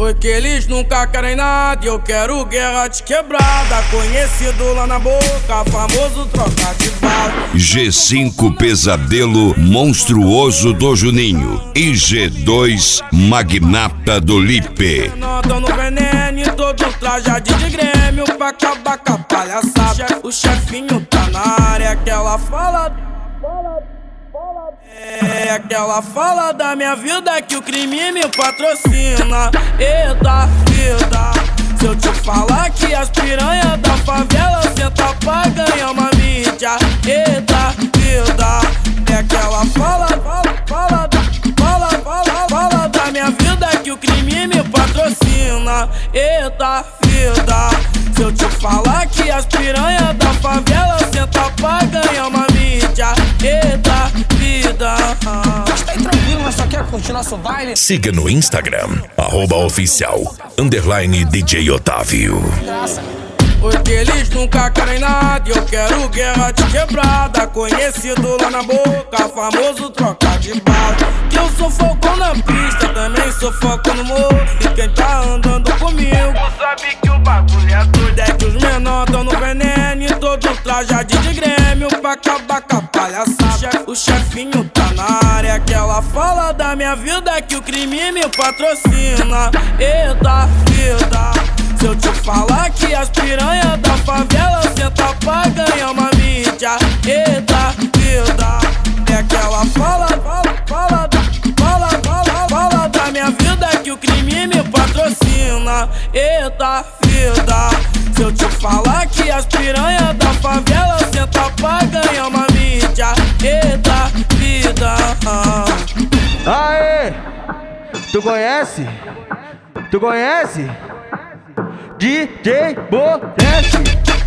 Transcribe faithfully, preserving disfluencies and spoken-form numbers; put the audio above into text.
Porque eles nunca querem nada e eu quero guerra de quebrada. Conhecido lá na boca, famoso troca de bala. G cinco Pesadelo Monstruoso do Juninho e G dois Magnata do Lipe. Tô no veneno e todo trajado de Grêmio pra acabar com a palhaçada. O chefinho tá na área, aquela fala... É aquela fala da minha vida que o crime me patrocina. Eita vida, se eu te falar que as piranhas da favela senta pra ganhar uma mídia. Eita vida, é aquela fala, fala, fala, fala, fala, fala da minha vida que o crime me patrocina. Eita vida, se eu te falar que as piranhas da favela senta pra ganhar uma mídia. Eita vida. Mas tá aí tranquilo, mas só quer curtir nosso baile? Siga no Instagram, arroba oficial, underline D J Otávio. Porque eles nunca querem nada e eu quero guerra de quebrada. Conhecido lá na boca, famoso troca de bala. Que eu sou foco na pista, também sou foco no morro. E quem tá andando comigo sabe que o bagulho é doido. É que os menor tão no veneno e todos trajado de Grêmio pra acabar com a palhaçada. O chefinho tá na área, aquela fala da minha vida que o crime me patrocina. Eita vida, se eu te falar que as piranhas da favela senta pra ganhar uma mídia. Eita vida, é aquela fala, fala, fala, fala, fala, fala da minha vida que o crime me patrocina. Eita vida, se eu te falar que as piranhas da favela senta pra ganhar uma mídia. Eita vida. Aê, tu conhece? Tu conhece? D J Boreste.